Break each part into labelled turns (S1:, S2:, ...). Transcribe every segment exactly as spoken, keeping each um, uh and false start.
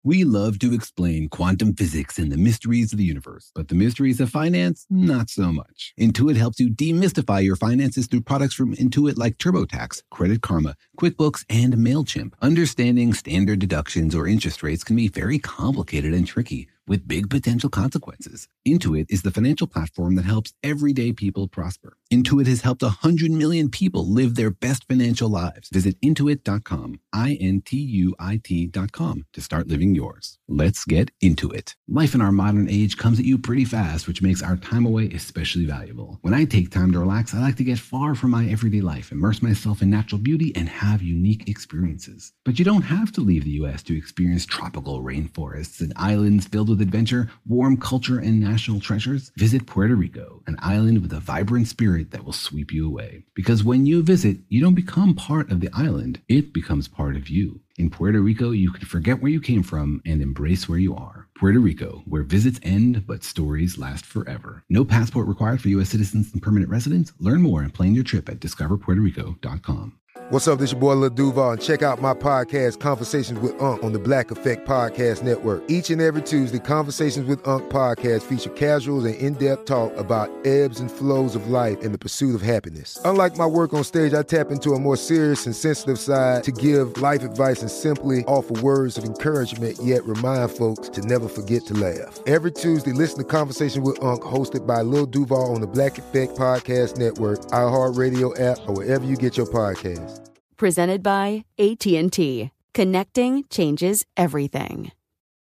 S1: We love to explain quantum physics and the mysteries of the universe, but the mysteries of finance, not so much. Intuit helps you demystify your finances through products from Intuit like TurboTax, Credit Karma, QuickBooks, and MailChimp. Understanding standard deductions or interest rates can be very complicated and tricky, with big potential consequences. Intuit is the financial platform that helps everyday people prosper. Intuit has helped one hundred million people live their best financial lives. Visit intuit dot com, I N T U I T dot com, to start living yours. Let's get into it. Life in our modern age comes at you pretty fast, which makes our time away especially valuable. When I take time to relax, I like to get far from my everyday life, immerse myself in natural beauty, and have unique experiences. But you don't have to leave the U S to experience tropical rainforests and islands filled with adventure, warm culture, and national treasures. Visit Puerto Rico, an island with a vibrant spirit that will sweep you away. Because when you visit, you don't become part of the island, it becomes part of you. In Puerto Rico, you can forget where you came from and embrace where you are. Puerto Rico, where visits end, but stories last forever. No passport required for U S citizens and permanent residents. Learn more and plan your trip at discover puerto rico dot com.
S2: What's up, this your boy Lil Duval, and check out my podcast, Conversations with Unc, on the Black Effect Podcast Network. Each and every Tuesday, Conversations with Unc podcast feature casuals and in-depth talk about ebbs and flows of life and the pursuit of happiness. Unlike my work on stage, I tap into a more serious and sensitive side to give life advice and simply offer words of encouragement, yet remind folks to never forget to laugh. Every Tuesday, listen to Conversation with Unc, hosted by Lil Duval on the Black Effect Podcast Network, iHeartRadio app, or wherever you get your podcasts.
S3: Presented by A T and T. Connecting changes everything.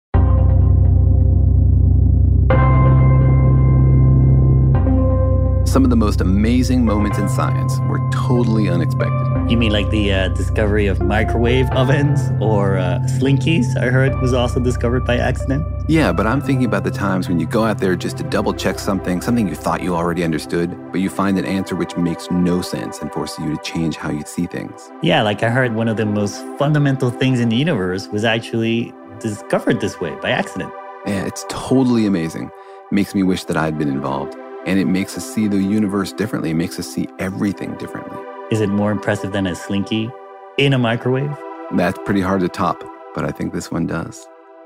S1: Some of the most amazing moments in science were totally unexpected.
S4: You mean like the uh, discovery of microwave ovens or uh, Slinkies, I heard was also discovered by accident?
S1: Yeah, but I'm thinking about the times when you go out there just to double check something, something you thought you already understood, but you find an answer which makes no sense and forces you to change how you see things.
S4: Yeah, like I heard one of the most fundamental things in the universe was actually discovered this way by accident.
S1: Yeah, it's totally amazing. It makes me wish that I'd been involved. And it makes us see the universe differently. It makes us see everything differently.
S4: Is it more impressive than a Slinky in a microwave?
S1: That's pretty hard to top, but I think this one does.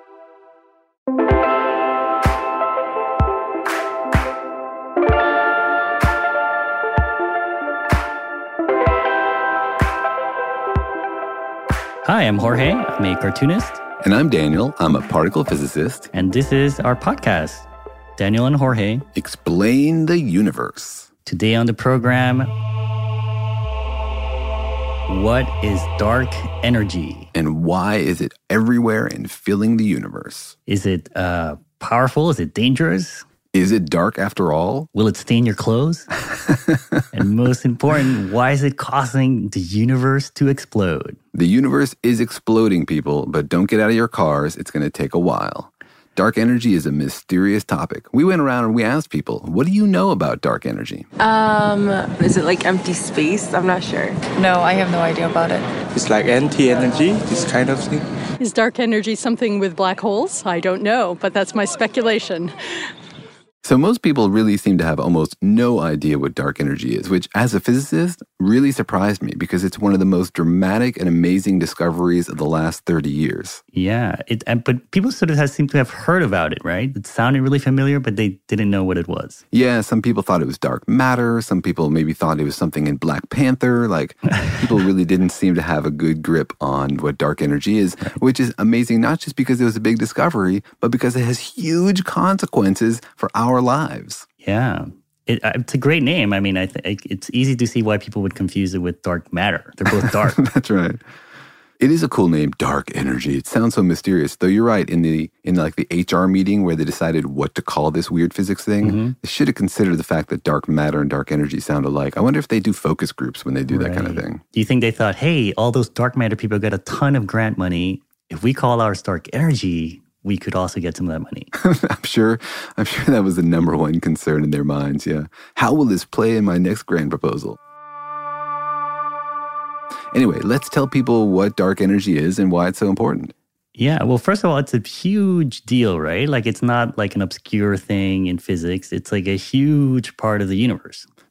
S4: Hi, I'm Jorge. I'm a cartoonist.
S1: And I'm Daniel. I'm a particle physicist.
S4: And this is our podcast, Daniel and Jorge
S1: Explain the Universe.
S4: Today on the program, what is dark energy?
S1: And why is it everywhere and filling the universe?
S4: Is it uh, powerful? Is it dangerous?
S1: Is it dark after all?
S4: Will it stain your clothes? And most important, why is it causing the universe to explode?
S1: The universe is exploding, people, but don't get out of your cars. It's going to take a while. Dark energy is a mysterious topic. We went around and we asked people, what do you know about dark energy?
S5: Um, is it like empty space? I'm not sure.
S6: No, I have no idea about it.
S7: It's like anti-energy, this kind of thing.
S8: Is dark energy something with black holes? I don't know, but that's my speculation.
S1: So most people really seem to have almost no idea what dark energy is, which as a physicist really surprised me because it's one of the most dramatic and amazing discoveries of the last thirty years.
S4: Yeah, it, but people sort of have, seem to have heard about it, right? It sounded really familiar, but they didn't know what it was.
S1: Yeah, some people thought it was dark matter. Some people maybe thought it was something in Black Panther. Like, people really didn't seem to have a good grip on what dark energy is, right. Which is amazing, not just because it was a big discovery, but because it has huge consequences for our lives.
S4: Yeah. It, it's a great name. I mean, I think it's easy to see why people would confuse it with dark matter. They're both dark.
S1: That's right. It is a cool name, dark energy. It sounds so mysterious. Though you're right, in the in like the H R meeting where they decided what to call this weird physics thing, mm-hmm. they should have considered the fact that dark matter and dark energy sound alike. I wonder if they do focus groups when they do right. that kind of thing.
S4: Do you think they thought, hey, all those dark matter people got a ton of grant money. If we call ours dark energy, we could also get some of that money.
S1: I'm sure I'm sure that was the number one concern in their minds, yeah. How will this play in my next grant proposal? Anyway, let's tell people what dark energy is and why it's so important.
S4: Yeah, well, first of all, it's a huge deal, right? Like, it's not like an obscure thing in physics. It's like a huge part of the universe.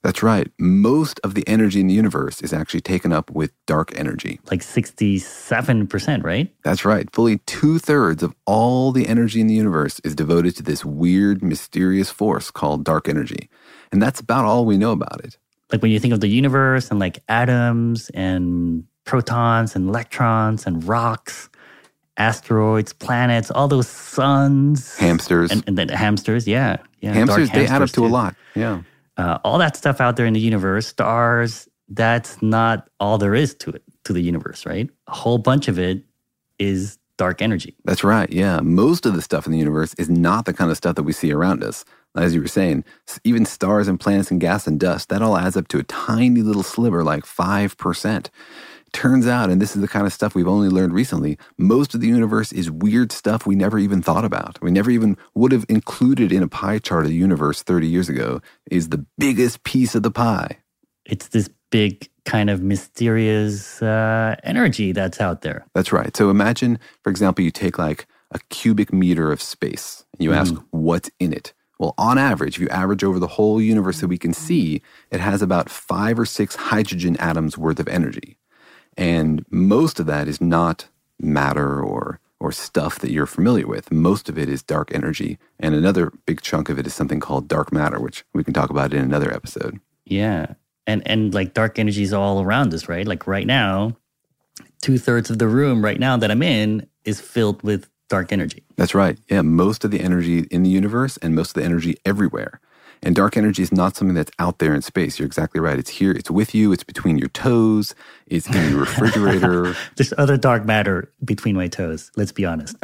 S1: That's right. Most of the energy in the universe is actually taken up with dark energy.
S4: Like sixty-seven percent, right?
S1: That's right. Fully two-thirds of all the energy in the universe is devoted to this weird, mysterious force called dark energy. And that's about all we know about it.
S4: Like when you think of the universe and like atoms and protons and electrons and rocks, asteroids, planets, all those suns.
S1: Hamsters.
S4: And, and then hamsters, yeah. yeah
S1: hamsters, they add up to
S4: too.
S1: a lot. Yeah.
S4: Uh, all that stuff out there in the universe, stars, that's not all there is to it, to the universe, right? A whole bunch of it is dark energy.
S1: That's right, yeah. Most of the stuff in the universe is not the kind of stuff that we see around us. As you were saying, even stars and planets and gas and dust, that all adds up to a tiny little sliver, like five percent. Turns out, and this is the kind of stuff we've only learned recently, most of the universe is weird stuff we never even thought about. We never even would have included in a pie chart of the universe thirty years ago, is the biggest piece of the pie.
S4: It's this big kind of mysterious uh, energy that's out there.
S1: That's right. So imagine, for example, you take like a cubic meter of space and you mm. ask what's in it. Well, on average, if you average over the whole universe that we can see, it has about five or six hydrogen atoms worth of energy. And most of that is not matter or or stuff that you're familiar with. Most of it is dark energy. And another big chunk of it is something called dark matter, which we can talk about in another episode.
S4: Yeah. And and like dark energy is all around us, right? Like right now, two-thirds of the room right now that I'm in is filled with dark energy.
S1: That's right. Yeah, most of the energy in the universe and most of the energy everywhere. And dark energy is not something that's out there in space. You're exactly right. It's here. It's with you. It's between your toes. It's in your refrigerator.
S4: There's other dark matter between my toes. Let's be honest.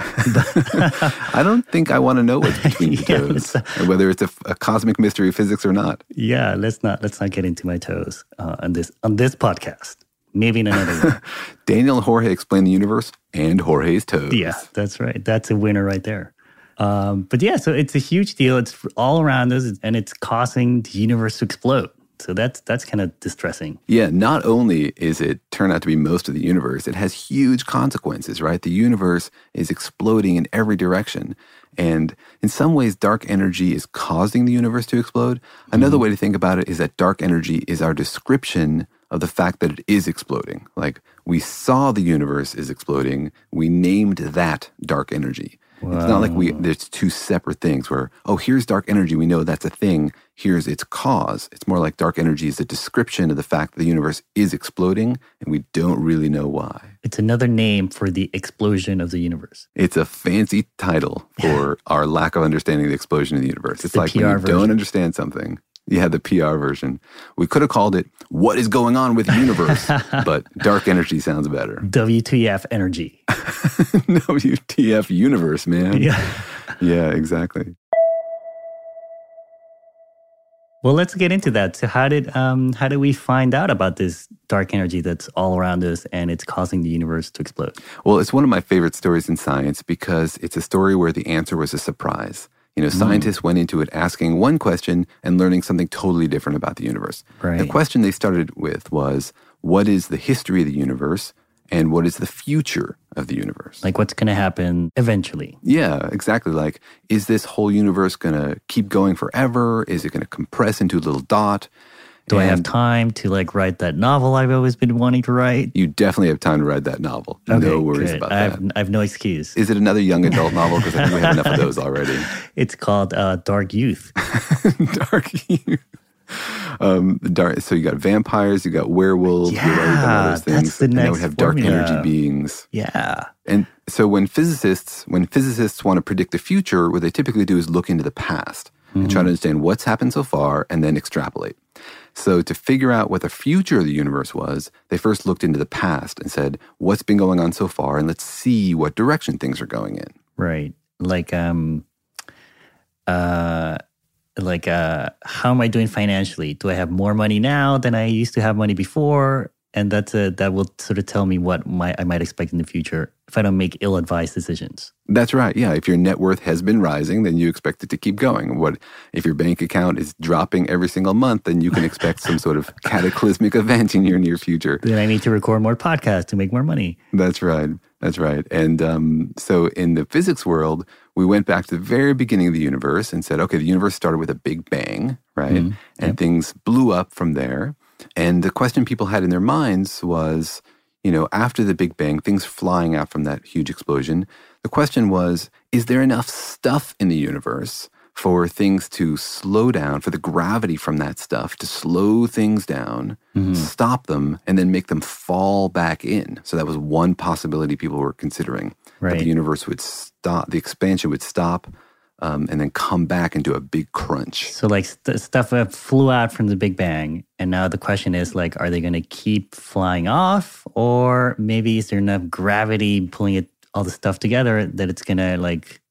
S1: I don't think I want to know what's between your toes, yeah, and whether it's a, a cosmic mystery of physics or not.
S4: Yeah, let's not let's not get into my toes uh, on this on this podcast. Maybe in another one.
S1: Daniel and Jorge explain the universe and Jorge's toes.
S4: Yeah, that's right. That's a winner right there. Um, but yeah, so it's a huge deal. It's all around us, and it's causing the universe to explode. So that's that's kind of distressing.
S1: Yeah, not only is it turn out to be most of the universe, it has huge consequences, right? The universe is exploding in every direction. And in some ways, dark energy is causing the universe to explode. Another mm-hmm. way to think about it is that dark energy is our description of the fact that it is exploding. Like, we saw the universe is exploding. We named that dark energy. Wow. It's not like we there's two separate things where, oh, here's dark energy. We know that's a thing. Here's its cause. It's more like dark energy is a description of the fact that the universe is exploding, and we don't really know why.
S4: It's another name for the explosion of the universe.
S1: It's a fancy title for our lack of understanding of the explosion of the universe. It's
S4: the
S1: like
S4: P R
S1: when you
S4: version.
S1: Don't understand something. You had the P R version. We could have called it, what is going on with the universe? But dark energy sounds better.
S4: W T F energy.
S1: W T F universe, man.
S4: Yeah.
S1: Yeah, exactly.
S4: Well, let's get into that. So how did um, how did we find out about this dark energy that's all around us and it's causing the universe to explode?
S1: Well, it's one of my favorite stories in science because it's a story where the answer was a surprise. You know, scientists mm. went into it asking one question and learning something totally different about the universe.
S4: Right.
S1: The question they started with was, what is the history of the universe and what is the future of the universe?
S4: Like what's going to happen eventually?
S1: Yeah, exactly. Like, is this whole universe going to keep going forever? Is it going to compress into a little dot?
S4: Do and I have time to like write that novel I've always been wanting to write?
S1: You definitely have time to write that novel.
S4: Okay,
S1: no worries
S4: good.
S1: about
S4: I
S1: that.
S4: have, I have no excuse.
S1: Is it another young adult novel? Because I think we have enough of those already.
S4: It's called uh, Dark Youth.
S1: Dark Youth. Um, dark, so you got vampires, you got werewolves,
S4: yeah,
S1: you wrote about those things.
S4: That's the next
S1: and now we have dark
S4: formula.
S1: energy beings.
S4: Yeah.
S1: And so when physicists, when physicists want to predict the future, what they typically do is look into the past mm-hmm. and try to understand what's happened so far and then extrapolate. So to figure out what the future of the universe was, they first looked into the past and said, what's been going on so far? And let's see what direction things are going in.
S4: Right. Like, um, uh, like, uh, how am I doing financially? Do I have more money now than I used to have money before? And that's a, that will sort of tell me what my, I might expect in the future if I don't make ill-advised decisions.
S1: That's right. Yeah. If your net worth has been rising, then you expect it to keep going. What if your bank account is dropping every single month, then you can expect some sort of cataclysmic event in your near future.
S4: Then I need to record more podcasts to make more money.
S1: That's right. That's right. And um, so in the physics world, we went back to the very beginning of the universe and said, okay, the universe started with a big bang, right?
S4: Mm-hmm.
S1: And
S4: Yep.
S1: things blew up from there. And the question people had in their minds was, you know, after the Big Bang, things flying out from that huge explosion, the question was, is there enough stuff in the universe for things to slow down, for the gravity from that stuff to slow things down,
S4: Mm-hmm.
S1: stop them, and then make them fall back in? So that was one possibility people were considering, that
S4: Right.
S1: the universe would stop, the expansion would stop, um, and then come back into a big crunch.
S4: So like st- stuff that flew out from the Big Bang, and now the question is like, are they going to keep flying off, or maybe is there enough gravity pulling it all the stuff together that it's going to like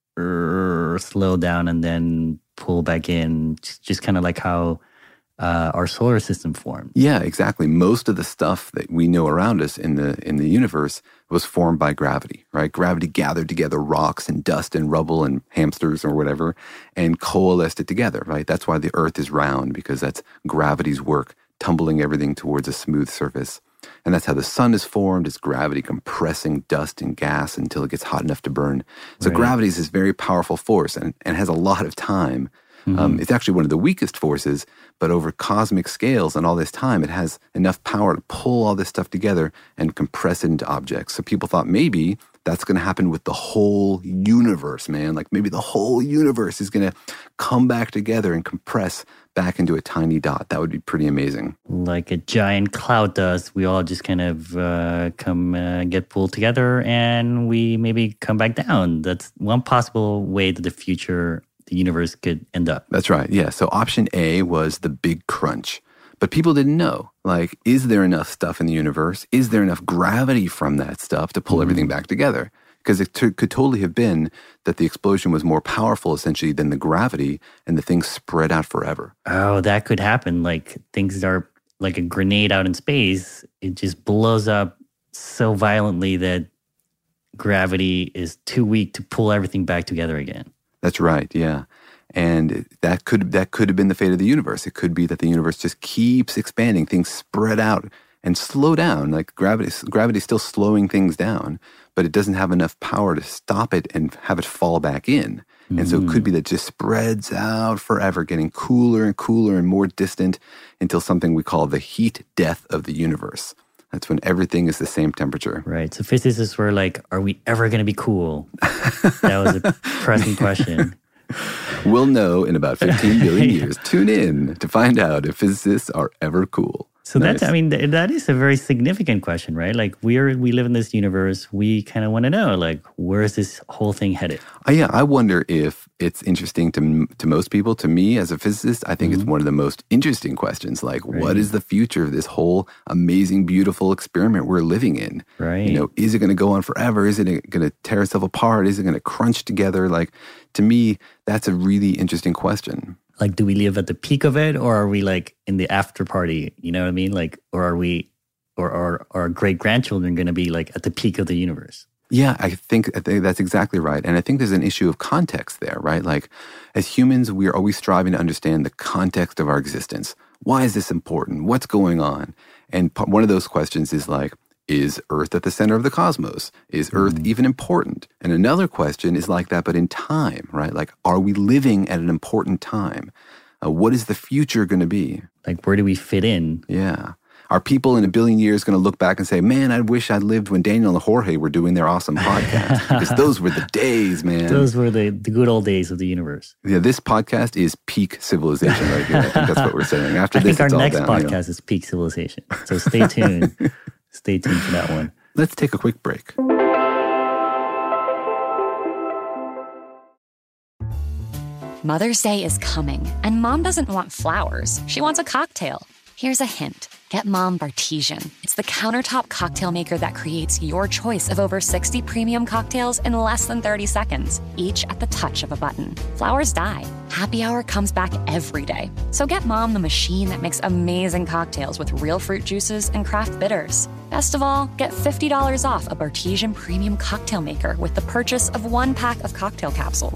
S4: er, slow down and then pull back in, just, just kind of like how uh, our solar system formed.
S1: Yeah, exactly. Most of the stuff that we know around us in the in the universe was formed by gravity, right? Gravity gathered together rocks and dust and rubble and hamsters or whatever and coalesced it together, right? That's why the Earth is round, because that's gravity's work, tumbling everything towards a smooth surface. And that's how the sun is formed, is gravity compressing dust and gas until it gets hot enough to burn. So
S4: Right.
S1: gravity is this very powerful force and, and has a lot of time.
S4: Mm-hmm.
S1: Um, it's actually one of the weakest forces, but over cosmic scales and all this time, it has enough power to pull all this stuff together and compress it into objects. So people thought maybe that's going to happen with the whole universe, man. Like maybe the whole universe is going to come back together and compress back into a tiny dot. That would be pretty amazing.
S4: Like a giant cloud does, we all just kind of uh, come uh, get pulled together and we maybe come back down. That's one possible way that the future, the universe could end up.
S1: That's right. Yeah. So option A was the big crunch. But people didn't know, like, is there enough stuff in the universe? Is there enough gravity from that stuff to pull everything back together? Because it t- could totally have been that the explosion was more powerful, essentially, than the gravity, and the thing spread out forever.
S4: Oh, that could happen. Like things are like a grenade out in space. It just blows up so violently that gravity is too weak to pull everything back together again.
S1: That's right, yeah. And that could that could have been the fate of the universe. It could be that the universe just keeps expanding, things spread out and slow down. Like gravity, gravity's still slowing things down, but it doesn't have enough power to stop it and have it fall back in. And so it could be that it just spreads out forever, getting cooler and cooler and more distant until something we call the heat death of the universe. That's when everything is the same temperature.
S4: Right. So physicists were like, are we ever going to be cool? That was a pressing question.
S1: We'll know in about fifteen billion years. Tune in to find out if physicists are ever cool.
S4: So
S1: Nice.
S4: that's, I mean, th- that is a very significant question, right? Like we're, we live in this universe. We kind of want to know, like, where is this whole thing headed?
S1: Uh, yeah, I wonder if it's interesting to to most people. To me, as a physicist, I think
S4: Mm-hmm.
S1: it's one of the most interesting questions. Like,
S4: Right.
S1: what is the future of this whole amazing, beautiful experiment we're living in?
S4: Right.
S1: You know, is it going to go on forever? Is it going to tear itself apart? Is it going to crunch together? Like, to me, that's a really interesting question.
S4: Like, do we live at the peak of it, or are we like in the after party? You know what I mean? Like, or are we, or are our great grandchildren going to be like at the peak of the universe?
S1: Yeah, I think, I think that's exactly right. And I think there's an issue of context there, right? Like, as humans, we are always striving to understand the context of our existence. Why is this important? What's going on? And p- one of those questions is like, is Earth at the center of the cosmos? Is Earth
S4: Mm-hmm.
S1: even important? And another question is like that, but in time, right? Like, are we living at an important time? Uh, what is the future going to be?
S4: Like, where do we fit in?
S1: Yeah. Are people in a billion years going to look back and say, man, I wish I lived when Daniel and Jorge were doing their awesome podcast? Because those were the days, man.
S4: Those were the, the good old days of the universe.
S1: Yeah, this podcast is peak civilization right here. I think that's what we're saying. After
S4: I
S1: this,
S4: think our
S1: it's all
S4: next
S1: downhill.
S4: podcast is Peak Civilization. So stay tuned. Stay tuned for that one.
S1: Let's take a quick break.
S9: Mother's Day is coming, and Mom doesn't want flowers. She wants a cocktail. Here's a hint. Get Mom Bartesian. It's the countertop cocktail maker that creates your choice of over sixty premium cocktails in less than thirty seconds, each at the touch of a button. Flowers die. Happy Hour comes back every day. So get Mom the machine that makes amazing cocktails with real fruit juices and craft bitters. Best of all, get fifty dollars off a Bartesian premium cocktail maker with the purchase of one pack of cocktail capsules.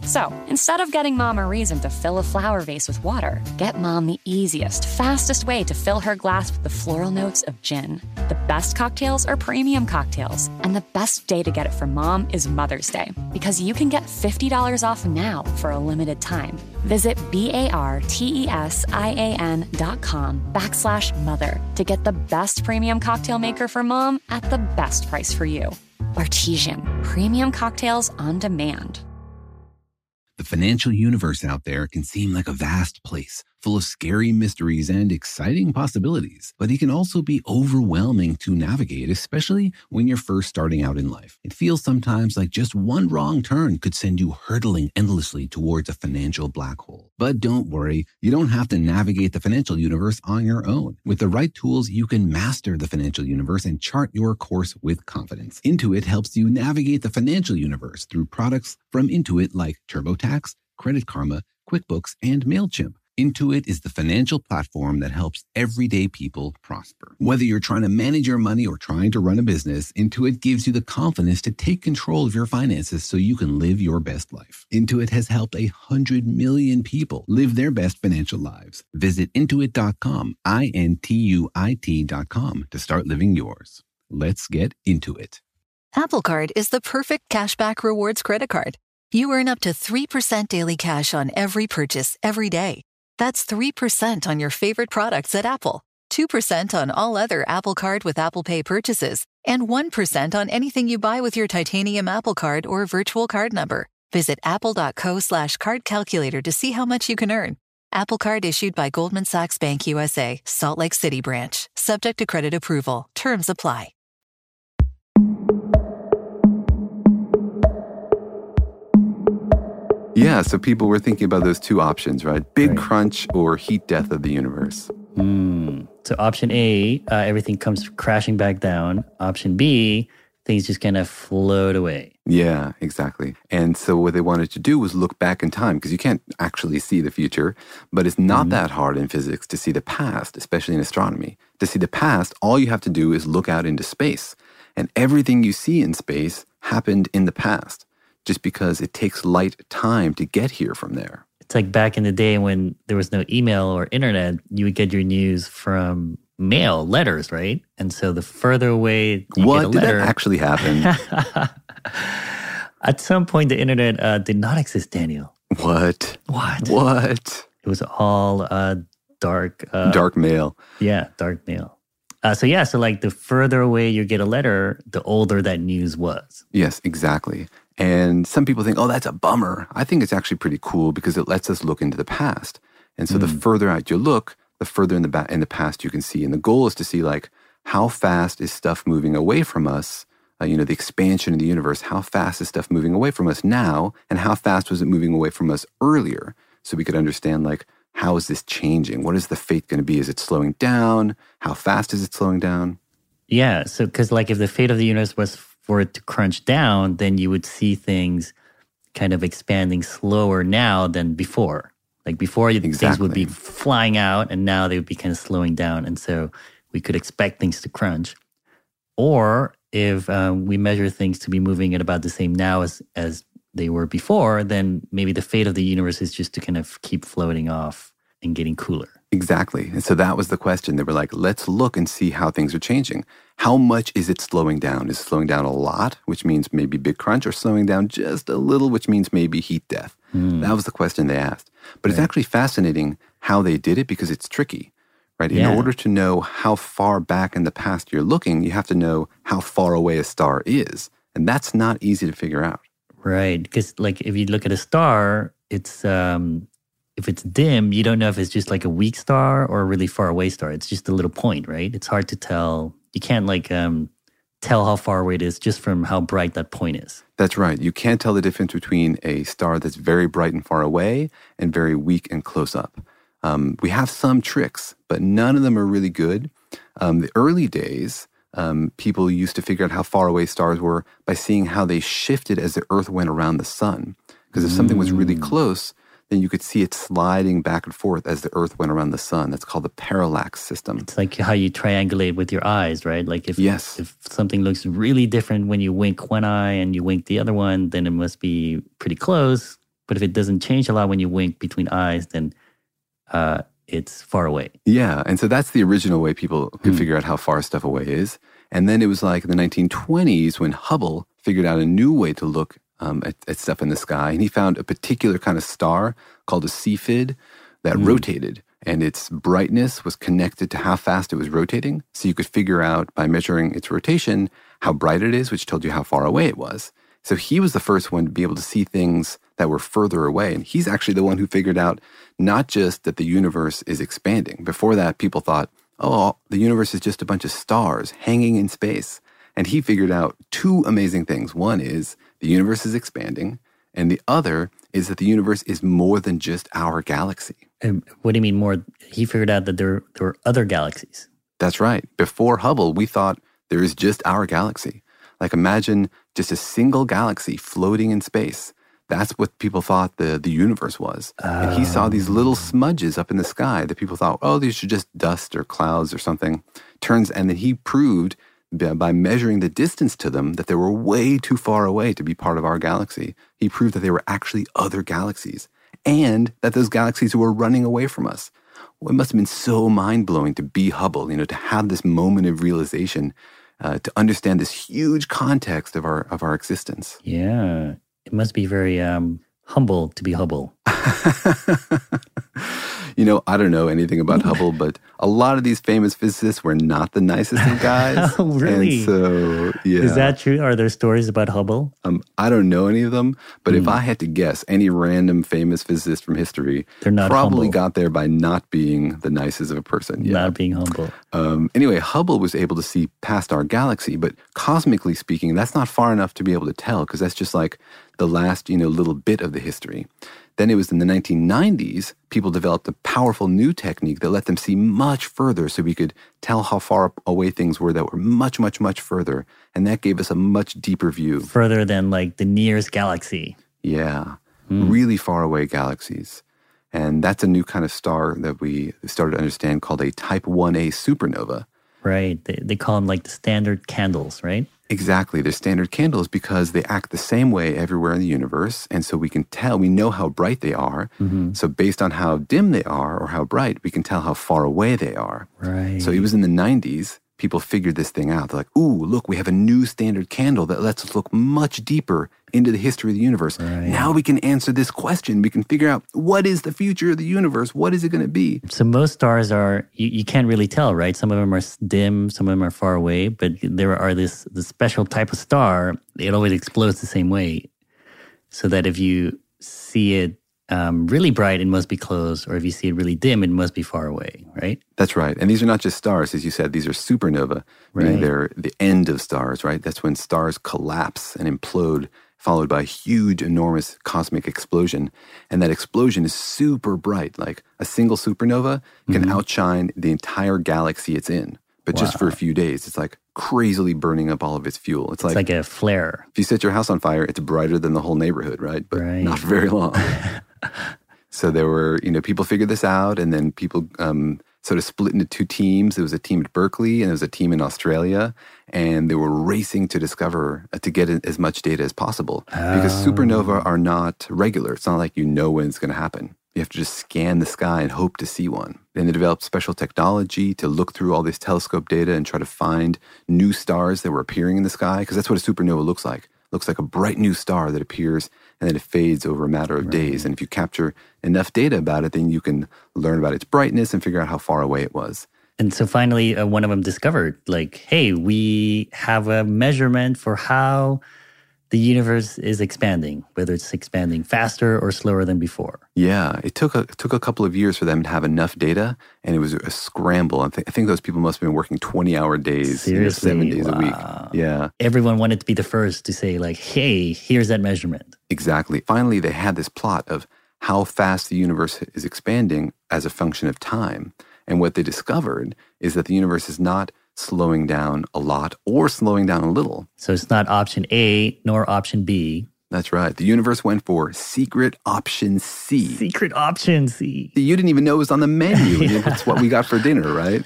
S9: So, instead of getting Mom a reason to fill a flower vase with water, get Mom the easiest, fastest way to fill her glass with the floral notes of gin. The best cocktails are premium cocktails, and the best day to get it for Mom is Mother's Day, because you can get fifty dollars off now for a limited time. Visit B-A-R-T-E-S-I-A-N dot com backslash mother to get the best premium cocktail maker for Mom at the best price for you. Bartesian, premium cocktails on demand.
S1: The financial universe out there can seem like a vast place, full of scary mysteries and exciting possibilities, but it can also be overwhelming to navigate, especially when you're first starting out in life. It feels sometimes like just one wrong turn could send you hurtling endlessly towards a financial black hole. But don't worry, you don't have to navigate the financial universe on your own. With the right tools, you can master the financial universe and chart your course with confidence. Intuit helps you navigate the financial universe through products from Intuit like TurboTax, Credit Karma, QuickBooks, and MailChimp. Intuit is the financial platform that helps everyday people prosper. Whether you're trying to manage your money or trying to run a business, Intuit gives you the confidence to take control of your finances so you can live your best life. Intuit has helped a hundred million people live their best financial lives. Visit intuit dot com, I N T U I T dot com to start living yours. Let's get into it.
S10: Apple Card is the perfect cashback rewards credit card. You earn up to three percent daily cash on every purchase every day. That's three percent on your favorite products at Apple, two percent on all other Apple Card with Apple Pay purchases, and one percent on anything you buy with your titanium Apple Card or virtual card number. Visit apple.co slash card calculator to see how much you can earn. Apple Card issued by Goldman Sachs Bank U S A, Salt Lake City branch. Subject to credit approval. Terms apply.
S11: Yeah, so people were thinking about those two options, right? Big
S4: Right.
S11: crunch or heat death of the universe.
S4: Mm. So option A, uh, everything comes crashing back down. Option B, things just kind of float away.
S11: Yeah, exactly. And so what they wanted to do was look back in time, because you can't actually see the future, but it's not
S4: Mhm.
S11: that hard in physics to see the past, especially in astronomy. To see the past, all you have to do is look out into space. And everything you see in space happened in the past, just because it takes light time to get here from there.
S4: It's like back in the day when there was no email or internet, you would get your news from mail, letters, right? And so the further away you
S11: What?
S4: get a
S11: Did
S4: letter...
S11: that actually happen?
S4: At some point, the internet uh, did not exist, Daniel.
S11: What?
S4: What?
S11: What?
S4: It was all uh, dark... Uh,
S11: Dark mail.
S4: Yeah, dark mail. Uh, so yeah, so like the further away you get a letter, the older that news was.
S11: Yes, exactly. And some people think, oh, that's a bummer. I think it's actually pretty cool because it lets us look into the past. And so mm. the further out you look, the further in the ba- in the past you can see. And the goal is to see, like, how fast is stuff moving away from us? Uh, you know, the expansion of the universe. How fast is stuff moving away from us now? And how fast was it moving away from us earlier? So we could understand, like, how is this changing? What is the fate going to be? Is it slowing down? How fast is it slowing down?
S4: Yeah, so because like if the fate of the universe was for it to crunch down, then you would see things kind of expanding slower now than before. Like before,
S11: exactly.
S4: things would be flying out, and now they would be kind of slowing down. And so we could expect things to crunch. Or if um, we measure things to be moving at about the same now as, as they were before, then maybe the fate of the universe is just to kind of keep floating off and getting cooler.
S11: Exactly. And so that was the question. They were like, let's look and see how things are changing. How much is it slowing down? Is it slowing down a lot, which means maybe big crunch, or slowing down just a little, which means maybe heat death? Mm. That was the question they asked. But right. It's actually fascinating how they did it, because it's tricky, right? In
S4: yeah.
S11: order to know how far back in the past you're looking, you have to know how far away a star is. And that's not easy to figure out.
S4: Right. Because like if you look at a star, it's... um if it's dim, you don't know if it's just like a weak star or a really far away star. It's just a little point, right? It's hard to tell. You can't like um, tell how far away it is just from how bright that point is.
S11: That's right. You can't tell the difference between a star that's very bright and far away and very weak and close up. Um, we have some tricks, but none of them are really good. Um, the early days, um, people used to figure out how far away stars were by seeing how they shifted as the Earth went around the sun. Because if mm. something was really close, then you could see it sliding back and forth as the Earth went around the sun. That's called the parallax system.
S4: It's like how you triangulate with your eyes, right? Like if,
S11: yes.
S4: if something looks really different when you wink one eye and you wink the other one, then it must be pretty close. But if it doesn't change a lot when you wink between eyes, then uh, it's far away.
S11: Yeah, and so that's the original way people could
S4: Hmm.
S11: figure out how far stuff away is. And then it was like in the nineteen twenties when Hubble figured out a new way to look um, at, at stuff in the sky. And he found a particular kind of star called a Cepheid that
S4: Hmm.
S11: rotated. And its brightness was connected to how fast it was rotating. So you could figure out by measuring its rotation how bright it is, which told you how far away it was. So he was the first one to be able to see things that were further away. And he's actually the one who figured out not just that the universe is expanding. Before that, people thought, oh, the universe is just a bunch of stars hanging in space. And he figured out two amazing things. One is the universe is expanding, and the other is that the universe is more than just our galaxy.
S4: And what do you mean more? He figured out that there, there were other galaxies.
S11: That's right. Before Hubble, we thought there is just our galaxy. Like imagine just a single galaxy floating in space. That's what people thought the, the universe was. And he saw these little smudges up in the sky that people thought, oh, these are just dust or clouds or something. Turns, and then he proved by measuring the distance to them that they were way too far away to be part of our galaxy. He proved that they were actually other galaxies and that those galaxies were running away from us. Well, it must have been so mind-blowing to be Hubble, you know, to have this moment of realization, uh, to understand this huge context of our of our existence.
S4: Yeah. It must be very um, humble to be Hubble.
S11: You know, I don't know anything about Hubble, but a lot of these famous physicists were not the nicest of guys.
S4: Oh, really?
S11: And so, yeah.
S4: Is that true? Are there stories about Hubble?
S11: Um, I don't know any of them, but
S4: Mm.
S11: if I had to guess, any random famous physicist from history
S4: They're not
S11: probably
S4: humble.
S11: got there by not being the nicest of a person. Yeah.
S4: Not being humble.
S11: Um, anyway, Hubble was able to see past our galaxy, but cosmically speaking, that's not far enough to be able to tell because that's just like the last, you know, little bit of the history. Then it was in the nineteen nineties, people developed a powerful new technique that let them see much further so we could tell how far away things were that were much, much, much further. And that gave us a much deeper view.
S4: Further than like the nearest galaxy.
S11: Yeah,
S4: Hmm.
S11: really far away galaxies. And that's a new kind of star that we started to understand called a type one A supernova.
S4: Right. They, they call them like the standard candles, right?
S11: Exactly. They're standard candles because they act the same way everywhere in the universe. And so we can tell, we know how bright they are.
S4: Mm-hmm.
S11: So based on how dim they are or how bright, we can tell how far away they are.
S4: Right.
S11: So it was in the nineties, people figured this thing out. They're like, ooh, look, we have a new standard candle that lets us look much deeper into the history of the universe.
S4: Right.
S11: Now we can answer this question. We can figure out what is the future of the universe? What is it going to be?
S4: So most stars are, you, you can't really tell, right? Some of them are s- dim, some of them are far away, but there are this, this special type of star, it always explodes the same way. So that if you see it um, really bright, it must be close, or if you see it really dim, it must be far away, right?
S11: That's right. And these are not just stars, as you said. These are supernova, meaning
S4: Right.
S11: they're the end of stars, right? That's when stars collapse and implode, followed by a huge, enormous cosmic explosion. And that explosion is super bright. Like a single supernova can
S4: Mhm.
S11: outshine the entire galaxy it's in. But just for a few days, it's like crazily burning up all of its fuel. It's,
S4: It's
S11: like,
S4: like a flare.
S11: if you set your house on fire, it's brighter than the whole neighborhood, right? But
S4: Right.
S11: not for very long. So there were, you know, people figured this out, and then people um, sort of split into two teams. There was a team at Berkeley, and there was a team in Australia, and they were racing to discover, uh, to get in as much data as possible. Because supernova are not regular. It's not like you know when it's going to happen. You have to just scan the sky and hope to see one. Then they developed special technology to look through all this telescope data and try to find new stars that were appearing in the sky, because that's what a supernova looks like. It looks like a bright new star that appears and then it fades over a matter of right. days. And if you capture enough data about it, then you can learn about its brightness and figure out how far away it was.
S4: And so finally, uh, one of them discovered, like, hey, we have a measurement for how the universe is expanding, whether it's expanding faster or slower than before.
S11: Yeah, it took a it took a couple of years for them to have enough data, and it was a scramble. I, th- I think those people must have been working twenty-hour days, you know, seven days
S4: wow.
S11: a week. Yeah.
S4: Everyone wanted to be the first to say, like, hey, here's that measurement.
S11: Exactly. Finally, they had this plot of how fast the universe is expanding as a function of time. And what they discovered is that the universe is not slowing down a lot or slowing down a little.
S4: So it's not option A nor option B.
S11: That's right. The universe went for secret option C.
S4: Secret option C.
S11: You didn't even know it was on the menu. Yeah. It's what we got for dinner, right?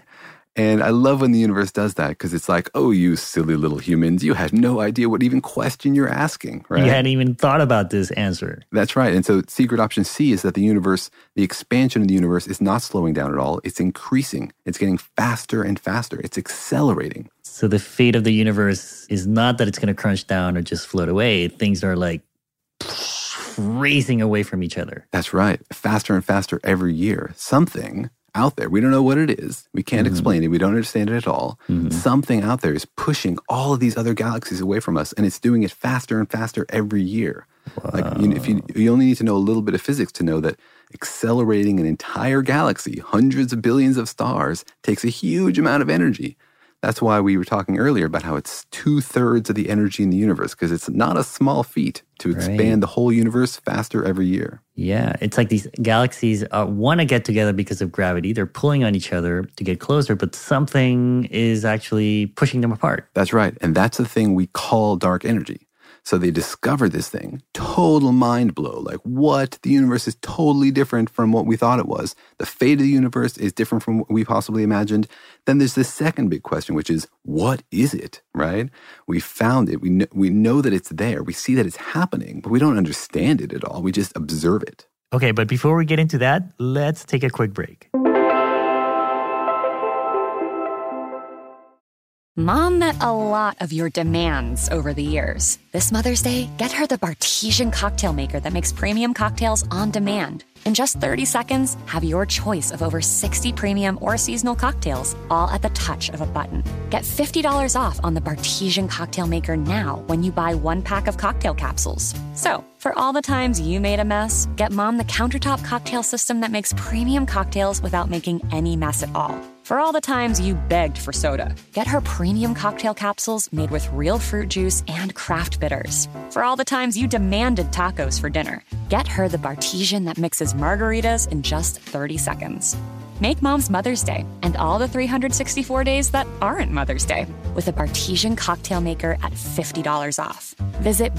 S11: And I love when the universe does that because it's like, oh, you silly little humans, you have no idea what even question you're asking, right?
S4: You hadn't even thought about this answer.
S11: That's right. And so secret option C is that the universe, the expansion of the universe is not slowing down at all. It's increasing. It's getting faster and faster. It's accelerating.
S4: So the fate of the universe is not that it's going to crunch down or just float away. Things are like racing away from each other.
S11: That's right. Faster and faster every year. Something out there, we don't know what it is. We can't mm-hmm. explain it. We don't understand it at all. Mm-hmm. Something out there is pushing all of these other galaxies away from us, and it's doing it faster and faster every year. Wow. Like, you know, if you you only need to know a little bit of physics to know that accelerating an entire galaxy, hundreds of billions of stars, takes a huge amount of energy. That's why we were talking earlier about how it's two-thirds of the energy in the universe, because it's not a small feat to expand right. the whole universe faster every year.
S4: Yeah, it's like these galaxies uh, want to get together because of gravity. They're pulling on each other to get closer, but something is actually pushing them apart.
S11: That's right, and that's the thing we call dark energy. So they discovered this thing, total mind blow. Like, what? The universe is totally different from what we thought it was. The fate of the universe is different from what we possibly imagined. Then there's this second big question, which is, what is it, right? We found it. We know, we know that it's there. We see that it's happening, but we don't understand it at all. We just observe it.
S4: Okay, but before we get into that, let's take a quick break.
S9: Mom met a lot of your demands over the years. This Mother's Day, get her the Bartesian cocktail maker that makes premium cocktails on demand. In just thirty seconds, have your choice of over sixty premium or seasonal cocktails, all at the touch of a button. Get fifty dollars off on the Bartesian cocktail maker now when you buy one pack of cocktail capsules. So, for all the times you made a mess, get Mom the countertop cocktail system that makes premium cocktails without making any mess at all. For all the times you begged for soda, get her premium cocktail capsules made with real fruit juice and craft bitters. For all the times you demanded tacos for dinner, get her the Bartesian that mixes margaritas in just thirty seconds. Make Mom's Mother's Day and all the three hundred sixty-four days that aren't Mother's Day with a Bartesian cocktail maker at fifty dollars off. Visit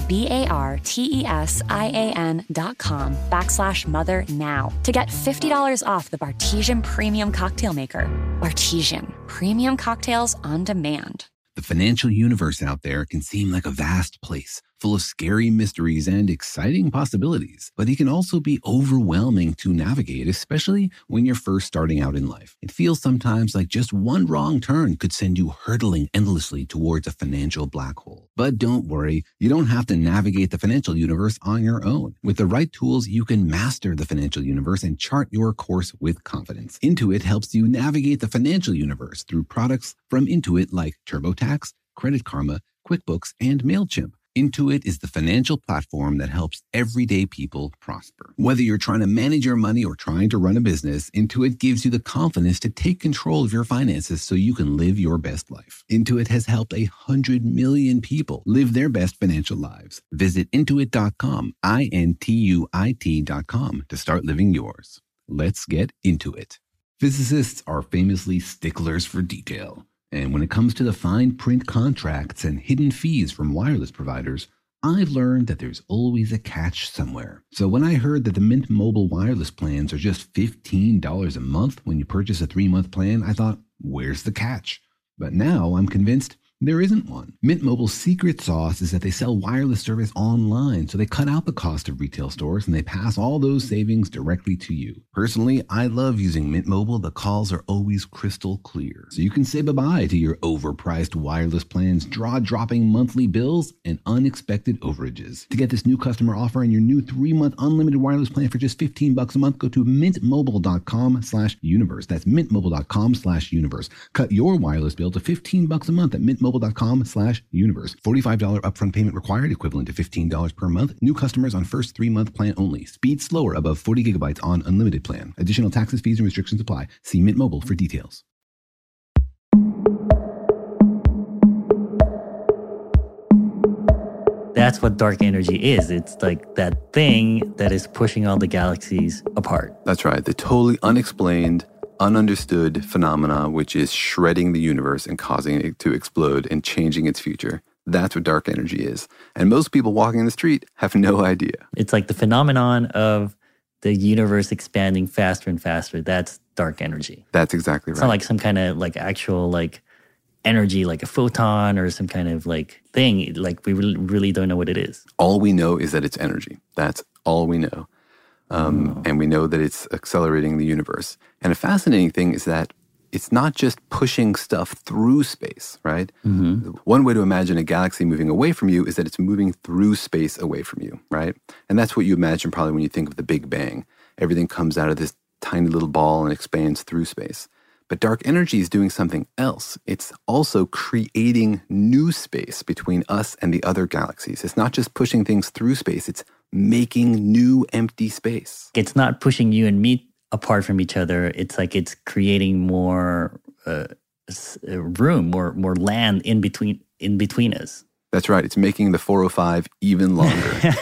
S9: B-A-R-T-E-S-I-A-N dot com backslash mother now to get fifty dollars off the Bartesian Premium Cocktail Maker. Bartesian, premium cocktails on demand.
S1: The financial universe out there can seem like a vast place, full of scary mysteries and exciting possibilities, but it can also be overwhelming to navigate, especially when you're first starting out in life. It feels sometimes like just one wrong turn could send you hurtling endlessly towards a financial black hole. But don't worry, you don't have to navigate the financial universe on your own. With the right tools, you can master the financial universe and chart your course with confidence. Intuit helps you navigate the financial universe through products from Intuit like TurboTax, Credit Karma, QuickBooks, and MailChimp. Intuit is the financial platform that helps everyday people prosper. Whether you're trying to manage your money or trying to run a business, Intuit gives you the confidence to take control of your finances so you can live your best life. Intuit has helped a hundred million people live their best financial lives. Visit intuit dot com, I N T U I T dot com to start living yours. Let's get into it. Physicists are famously sticklers for detail. And when it comes to the fine print contracts and hidden fees from wireless providers, I've learned that there's always a catch somewhere. So when I heard that the Mint Mobile wireless plans are just fifteen dollars a month when you purchase a three-month plan, I thought, where's the catch? But now I'm convinced there isn't one. Mint Mobile's secret sauce is that they sell wireless service online, so they cut out the cost of retail stores and they pass all those savings directly to you. Personally, I love using Mint Mobile. The calls are always crystal clear, so you can say bye-bye to your overpriced wireless plans, jaw-dropping monthly bills, and unexpected overages. To get this new customer offer and your new three-month unlimited wireless plan for just fifteen bucks a month, go to mintmobile.com slash universe. That's mintmobile.com slash universe. Cut your wireless bill to fifteen bucks a month at mintmobile.com slash universe. forty-five dollars upfront payment required, equivalent to fifteen dollars per month. New customers on first three-month plan only. Speed slower above forty gigabytes on unlimited plan. Additional taxes, fees, and restrictions apply. See Mint Mobile for details.
S4: That's what dark energy is. It's like that thing that is pushing all the galaxies apart.
S11: That's right. The totally unexplained, ununderstood phenomena which is shredding the universe and causing it to explode and changing its future. That's what dark energy is. And most people walking in the street have no idea.
S4: It's like the phenomenon of the universe expanding faster and faster. That's dark energy.
S11: That's exactly right.
S4: It's not like some kind of like actual like energy, like a photon or some kind of like thing. Like we really, really don't know what it is.
S11: All we know is that it's energy. That's all we know. Um, oh. And we know that it's accelerating the universe. And a fascinating thing is that it's not just pushing stuff through space, right? Mm-hmm. One way to imagine a galaxy moving away from you is that it's moving through space away from you, right? And that's what you imagine probably when you think of the Big Bang. Everything comes out of this tiny little ball and expands through space. But dark energy is doing something else. It's also creating new space between us and the other galaxies. It's not just pushing things through space, it's making new empty space.
S4: It's not pushing you and me apart from each other. It's like it's creating more uh, room, more more land in between in between us.
S11: That's right. It's making the four oh five even longer.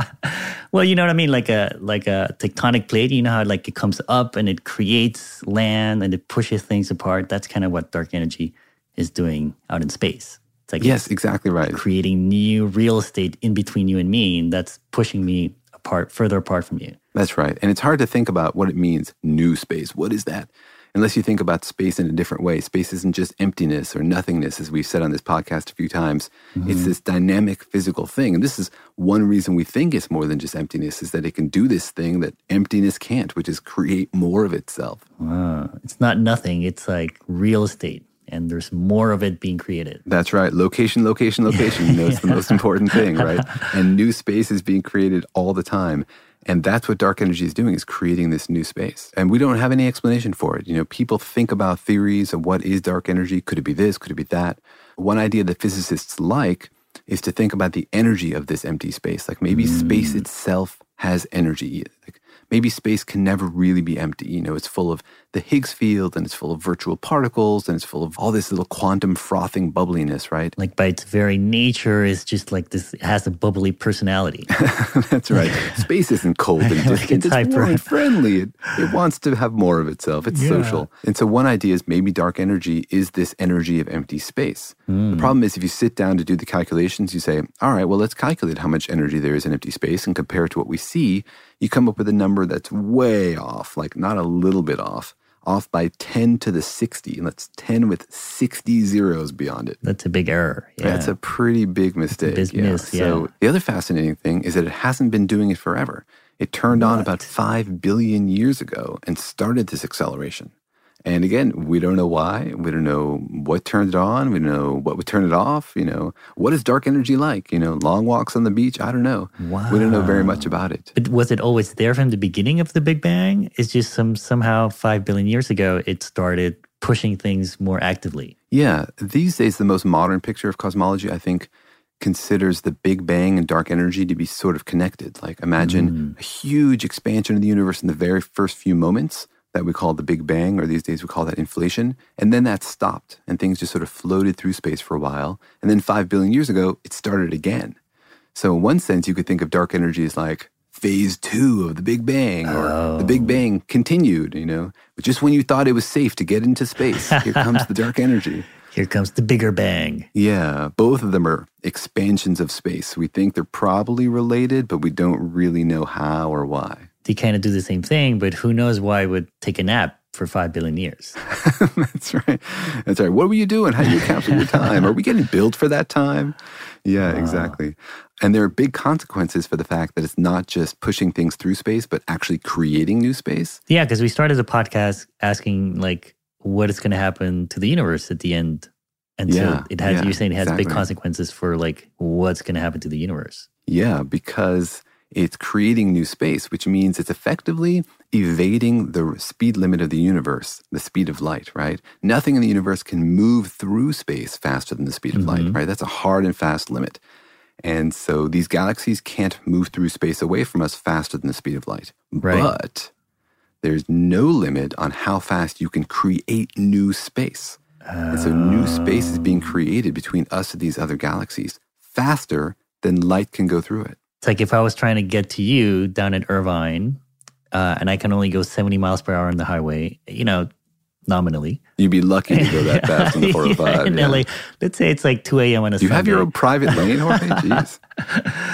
S4: Well, you know what I mean? Like a like a tectonic plate, you know how like it comes up and it creates land and it pushes things apart. That's kind of what dark energy is doing out in space. It's like
S11: yes, exactly right.
S4: Creating new real estate in between you and me, and that's pushing me apart, further apart from you.
S11: That's right. And it's hard to think about what it means, new space. What is that? Unless you think about space in a different way. Space isn't just emptiness or nothingness, as we've said on this podcast a few times. Mm-hmm. It's this dynamic physical thing. And this is one reason we think it's more than just emptiness, is that it can do this thing that emptiness can't, which is create more of itself.
S4: Wow. It's not nothing. It's like real estate. And there's more of it being created.
S11: That's right. Location, location, location. You know, it's the most important thing, right? And new space is being created all the time. And that's what dark energy is doing, is creating this new space. And we don't have any explanation for it. You know, people think about theories of what is dark energy. Could it be this? Could it be that? One idea that physicists like is to think about the energy of this empty space. Like maybe mm. space itself has energy. Like maybe space can never really be empty. You know, it's full of the Higgs field and it's full of virtual particles and it's full of all this little quantum frothing bubbliness, right?
S4: Like by its very nature, it's just like this, it has a bubbly personality.
S11: That's right. Space isn't cold and distant. It's, it's warm and friendly. It, it wants to have more of itself. It's yeah. social. And so one idea is maybe dark energy is this energy of empty space. Mm. The problem is if you sit down to do the calculations, you say, all right, well, let's calculate how much energy there is in empty space and compare it to what we see. You come up with a number that's way off, like not a little bit off. Off by ten to the sixty, and that's ten with sixty zeros beyond it.
S4: That's a big error. Yeah.
S11: That's a pretty big mistake.
S4: Big
S11: yeah.
S4: miss, yeah.
S11: So the other fascinating thing is that it hasn't been doing it forever. It turned what? on about five billion years ago and started this acceleration. And again, we don't know why. We don't know what turned it on. We don't know what would turn it off. You know, what is dark energy like? You know, long walks on the beach? I don't know.
S4: Wow.
S11: We don't know very much about it.
S4: But was it always there from the beginning of the Big Bang? It's just some somehow five billion years ago, it started pushing things more actively.
S11: Yeah. These days, the most modern picture of cosmology, I think, considers the Big Bang and dark energy to be sort of connected. Like imagine mm. a huge expansion of the universe in the very first few moments that we call the Big Bang, or these days we call that inflation. And then that stopped and things just sort of floated through space for a while. And then five billion years ago, it started again. So in one sense, you could think of dark energy as like phase two of the Big Bang, or oh. the Big Bang continued, you know. But just when you thought it was safe to get into space, here comes the dark energy.
S4: Here comes the bigger bang.
S11: Yeah, both of them are expansions of space. We think they're probably related, but we don't really know how or why.
S4: They kind of do the same thing, but who knows why it would take a nap for five billion years.
S11: That's right. That's right. What were you doing? How do you account for your time? Are we getting billed for that time? Yeah, wow. Exactly. And there are big consequences for the fact that it's not just pushing things through space, but actually creating new space.
S4: Yeah, because we started the podcast asking, like, what is going to happen to the universe at the end. And yeah, so it has, yeah, you're saying it has exactly. big consequences for, like, what's going to happen to the universe.
S11: Yeah, because it's creating new space, which means it's effectively evading the speed limit of the universe, the speed of light, right? Nothing in the universe can move through space faster than the speed of mm-hmm. light, right? That's a hard and fast limit. And so these galaxies can't move through space away from us faster than the speed of light.
S4: Right.
S11: But there's no limit on how fast you can create new space. Uh, and so new space is being created between us and these other galaxies faster than light can go through it.
S4: It's like if I was trying to get to you down at Irvine, uh, and I can only go seventy miles per hour on the highway, you know, nominally.
S11: You'd be lucky to go that fast on the four oh five.
S4: Yeah, in
S11: yeah.
S4: L A, let's say it's like two a.m. on a
S11: Do you
S4: Sunday.
S11: have your own private lane, Jorge? Jeez.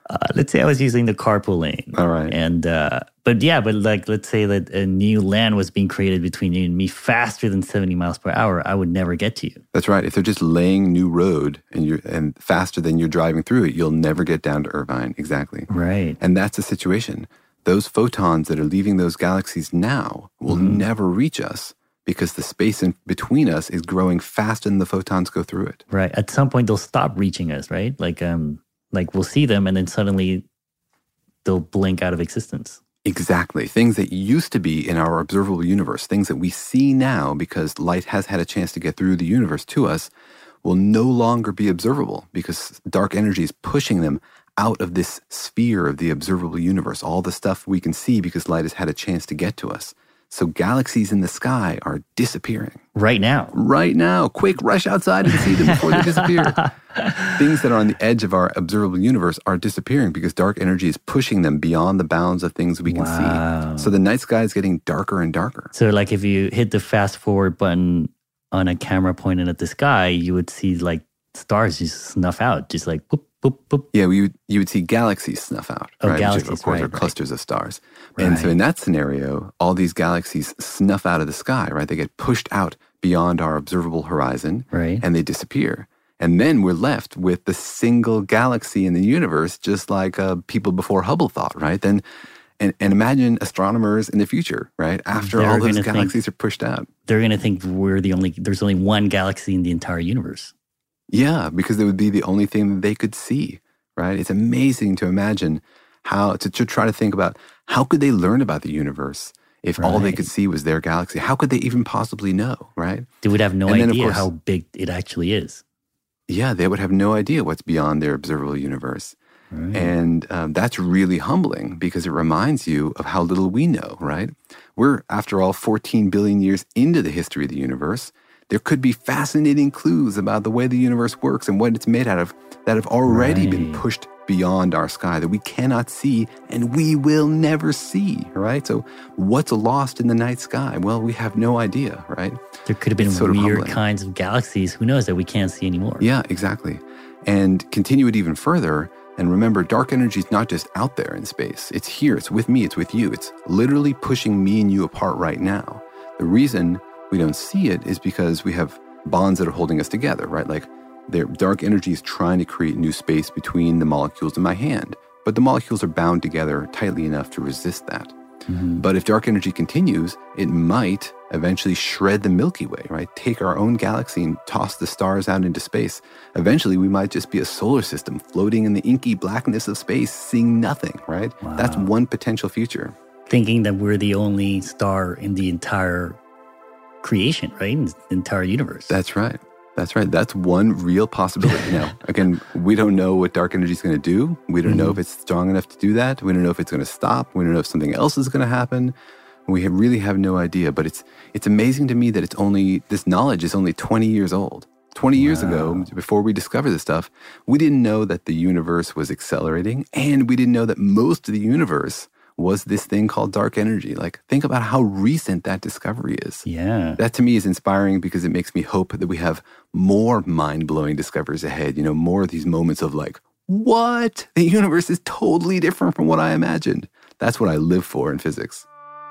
S4: Uh, let's say I was using the carpool lane.
S11: All right.
S4: And, uh, but yeah, but like, let's say that a new land was being created between you and me faster than seventy miles per hour. I would never get to you.
S11: That's right. If they're just laying new road and you're and faster than you're driving through it, you'll never get down to Irvine. Exactly.
S4: Right.
S11: And that's the situation. Those photons that are leaving those galaxies now will mm-hmm. never reach us because the space in between us is growing faster than the photons go through it.
S4: Right. At some point, they'll stop reaching us, right? Like, um, like we'll see them and then suddenly they'll blink out of existence.
S11: Exactly. Things that used to be in our observable universe, things that we see now because light has had a chance to get through the universe to us, will no longer be observable because dark energy is pushing them out of this sphere of the observable universe, all the stuff we can see because light has had a chance to get to us. So galaxies in the sky are disappearing.
S4: Right now.
S11: Right now. Quick, rush outside and see them before they disappear. Things that are on the edge of our observable universe are disappearing because dark energy is pushing them beyond the bounds of things we can
S4: wow.
S11: see. So the night sky is getting darker and darker.
S4: So like if you hit the fast forward button on a camera pointed at the sky, you would see like stars just snuff out, just like boop, boop, boop.
S11: Yeah, we would, you would see galaxies snuff out.
S4: Oh,
S11: right?
S4: galaxies,
S11: Which, of course,
S4: right,
S11: are clusters
S4: right.
S11: of stars.
S4: Right.
S11: And so in that scenario, all these galaxies snuff out of the sky, right? They get pushed out beyond our observable horizon,
S4: right.
S11: and they disappear. And then we're left with the single galaxy in the universe, just like uh, people before Hubble thought, right? Then, and, and imagine astronomers in the future, right? After
S4: They're
S11: all those
S4: gonna
S11: galaxies
S4: think,
S11: are pushed out.
S4: They're going to think we're the only, there's only one galaxy in the entire universe.
S11: Yeah, because it would be the only thing that they could see, right? It's amazing to imagine how, to, to try to think about how could they learn about the universe if
S4: right.
S11: all they could see was their galaxy? How could they even possibly know, right?
S4: They would have no
S11: and
S4: idea
S11: then, of course,
S4: how big it actually is.
S11: Yeah, they would have no idea what's beyond their observable universe. Right. And um, that's really humbling because it reminds you of how little we know, right? We're, after all, fourteen billion years into the history of the universe. There could be fascinating clues about the way the universe works and what it's made out of that have already
S4: right.
S11: been pushed beyond our sky that we cannot see and we will never see, right? So what's lost in the night sky? Well, we have no idea, right?
S4: There could have been
S11: it's sort
S4: weird
S11: of
S4: kinds of galaxies. Who knows that we can't see anymore?
S11: Yeah, exactly. And continue it even further. And remember, dark energy is not just out there in space. It's here. It's with me. It's with you. It's literally pushing me and you apart right now. The reason we don't see it is because we have bonds that are holding us together, right? Like their dark energy is trying to create new space between the molecules in my hand, but the molecules are bound together tightly enough to resist that. Mm-hmm. But if dark energy continues, it might eventually shred the Milky Way, right? Take our own galaxy and toss the stars out into space. Eventually, we might just be a solar system floating in the inky blackness of space, seeing nothing, right?
S4: Wow.
S11: That's one potential future.
S4: Thinking that we're the only star in the entire creation, right? In the entire universe.
S11: That's right. That's right. That's one real possibility. Now, again, we don't know what dark energy is going to do. We don't mm-hmm. know if it's strong enough to do that. We don't know if it's going to stop. We don't know if something else is going to happen. We have, really have no idea. But it's it's amazing to me that it's only, this knowledge is only twenty years old. twenty wow. years ago, before we discovered this stuff, we didn't know that the universe was accelerating, and we didn't know that most of the universe was this thing called dark energy. Like, think about how recent that discovery is.
S4: Yeah.
S11: That to me is inspiring because it makes me hope that we have more mind-blowing discoveries ahead. You know, more of these moments of like, what? The universe is totally different from what I imagined. That's what I live for in physics.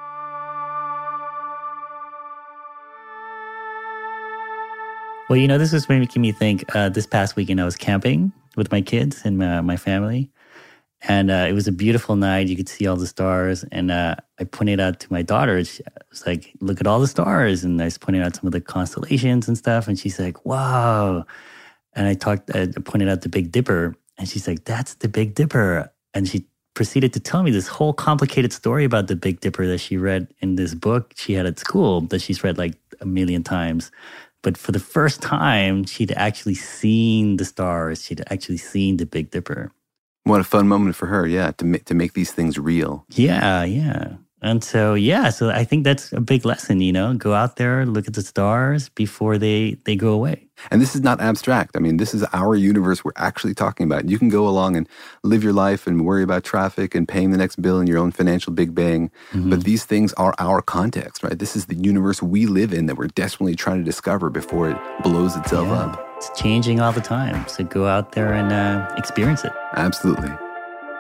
S4: Well, you know, this was making me think, uh, this past weekend I was camping with my kids and my, my family. And uh, it was a beautiful night. You could see all the stars. And uh, I pointed out to my daughter, she was like, look at all the stars. And I was pointing out some of the constellations and stuff. And she's like, wow. And I talked, I pointed out the Big Dipper. And she's like, that's the Big Dipper. And she proceeded to tell me this whole complicated story about the Big Dipper that she read in this book she had at school that she's read like a million times. But for the first time, she'd actually seen the stars. She'd actually seen the Big Dipper.
S11: What a fun moment for her, yeah, to make, to make these things real.
S4: Yeah, yeah. And so, yeah, so I think that's a big lesson, you know, go out there, look at the stars before they, they go away.
S11: And this is not abstract. I mean, this is our universe we're actually talking about. You can go along and live your life and worry about traffic and paying the next bill and your own financial big bang. Mm-hmm. But these things are our context, right? This is the universe we live in that we're desperately trying to discover before it blows itself
S4: yeah.
S11: up.
S4: It's changing all the time. So go out there and uh, experience it.
S11: Absolutely.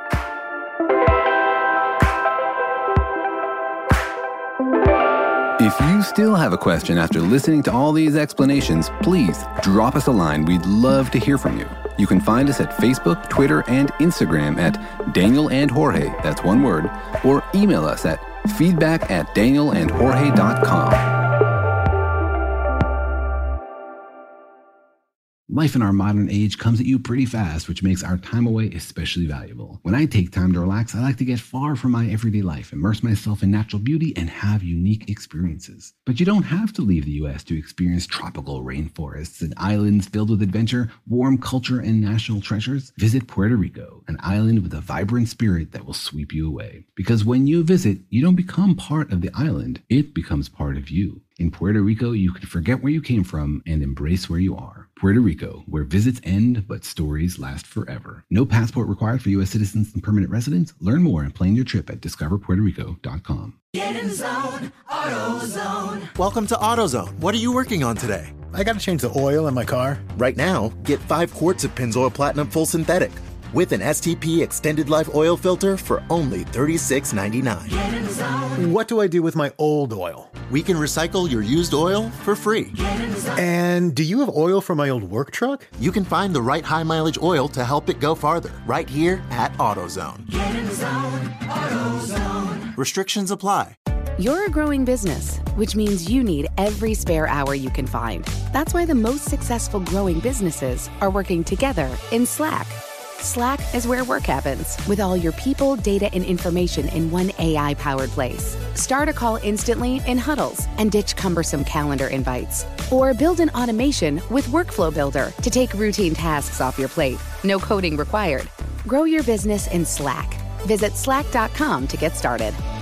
S11: still have a question after listening to all these explanations, please drop us a line. We'd love to hear from you. You can find us at Facebook, Twitter, and Instagram at Daniel and Jorge, that's one word, or email us at feedback at daniel and jorge dot com.
S1: Life in our modern age comes at you pretty fast, which makes our time away especially valuable. When I take time to relax, I like to get far from my everyday life, immerse myself in natural beauty, and have unique experiences. But you don't have to leave the U S to experience tropical rainforests and islands filled with adventure, warm culture, and national treasures. Visit Puerto Rico, an island with a vibrant spirit that will sweep you away. Because when you visit, you don't become part of the island, it becomes part of you. In Puerto Rico, you can forget where you came from and embrace where you are. Puerto Rico, where visits end but stories last forever. No passport required for U S citizens and permanent residents. Learn more and plan your trip at discover puerto rico dot com.
S12: Get in zone, AutoZone. Welcome to AutoZone. What are you working on today?
S13: I got to change the oil in my car.
S12: Right now, get five quarts of Pennzoil Platinum Full Synthetic with an S T P Extended Life Oil Filter for only thirty-six ninety-nine.
S13: Get in zone. What do I do with my old oil?
S12: We can recycle your used oil for free.
S13: And do you have oil for my old work truck?
S12: You can find the right high mileage oil to help it go farther right here at AutoZone. Get in zone, AutoZone. Restrictions apply.
S3: You're a growing business, which means you need every spare hour you can find. That's why the most successful growing businesses are working together in Slack. Slack is where work happens, with all your people, data, and information in one A I-powered place. Start a call instantly in huddles and ditch cumbersome calendar invites. Or build an automation with Workflow Builder to take routine tasks off your plate. No coding required. Grow your business in Slack. Visit slack dot com to get started.